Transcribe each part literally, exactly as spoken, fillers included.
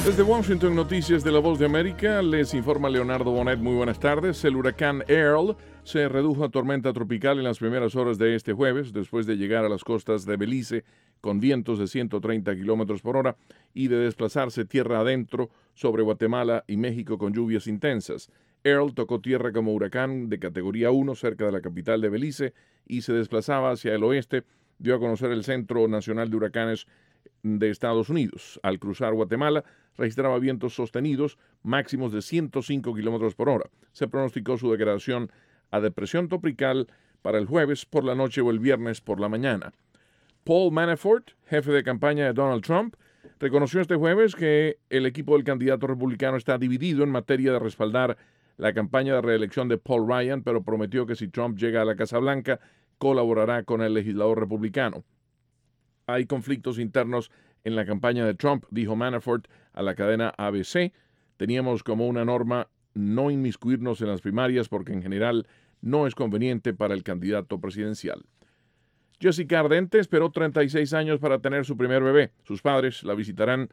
Desde Washington, Noticias de la Voz de América, les informa Leonardo Bonet. Muy buenas tardes. El huracán Earl se redujo a tormenta tropical en las primeras horas de este jueves, después de llegar a las costas de Belice con vientos de ciento treinta kilómetros por hora y de desplazarse tierra adentro sobre Guatemala y México con lluvias intensas. Earl tocó tierra como huracán de categoría uno cerca de la capital de Belice y se desplazaba hacia el oeste, dio a conocer el Centro Nacional de Huracanes de Estados Unidos. Al cruzar Guatemala, registraba vientos sostenidos máximos de ciento cinco kilómetros por hora. Se pronosticó su degradación a depresión tropical para el jueves por la noche o el viernes por la mañana. Paul Manafort, jefe de campaña de Donald Trump, reconoció este jueves que el equipo del candidato republicano está dividido en materia de respaldar la campaña de reelección de Paul Ryan, pero prometió que si Trump llega a la Casa Blanca, colaborará con el legislador republicano. Hay conflictos internos en la campaña de Trump, dijo Manafort a la cadena A B C. Teníamos como una norma no inmiscuirnos en las primarias porque en general no es conveniente para el candidato presidencial. Jessica Ardente esperó treinta y seis años para tener su primer bebé. Sus padres la visitarán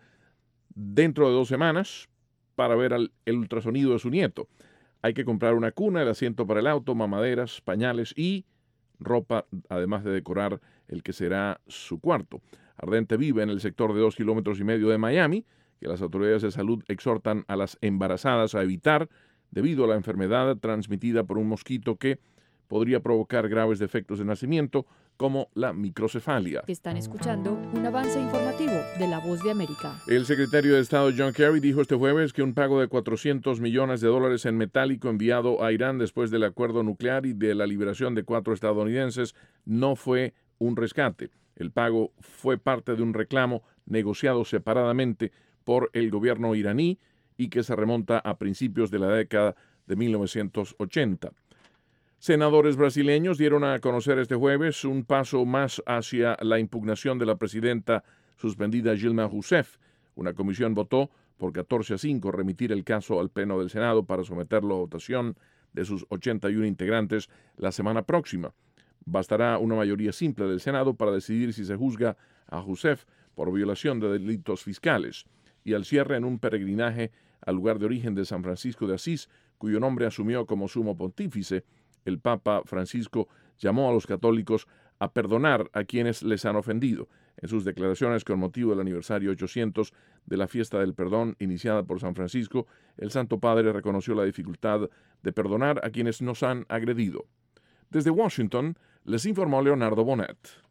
dentro de dos semanas para ver el ultrasonido de su nieto. Hay que comprar una cuna, el asiento para el auto, mamaderas, pañales y ropa, además de decorar el que será su cuarto. Ardente vive en el sector de dos kilómetros y medio de Miami, que las autoridades de salud exhortan a las embarazadas a evitar debido a la enfermedad transmitida por un mosquito que podría provocar graves defectos de nacimiento como la microcefalia. Están escuchando un avance informativo de La Voz de América. El secretario de Estado John Kerry dijo este jueves que un pago de cuatrocientos millones de dólares en metálico enviado a Irán después del acuerdo nuclear y de la liberación de cuatro estadounidenses no fue un rescate. El pago fue parte de un reclamo negociado separadamente por el gobierno iraní y que se remonta a principios de la década de mil novecientos ochenta. Senadores brasileños dieron a conocer este jueves un paso más hacia la impugnación de la presidenta suspendida Dilma Rousseff. Una comisión votó por catorce a cinco remitir el caso al Pleno del Senado para someterlo a votación de sus ochenta y uno integrantes la semana próxima. Bastará una mayoría simple del Senado para decidir si se juzga a Rousseff por violación de delitos fiscales. Y al cierre, en un peregrinaje al lugar de origen de San Francisco de Asís, cuyo nombre asumió como sumo pontífice, el Papa Francisco llamó a los católicos a perdonar a quienes les han ofendido. En sus declaraciones con motivo del aniversario ochocientos de la fiesta del perdón iniciada por San Francisco, el Santo Padre reconoció la dificultad de perdonar a quienes nos han agredido. Desde Washington, les informó Leonardo Bonet.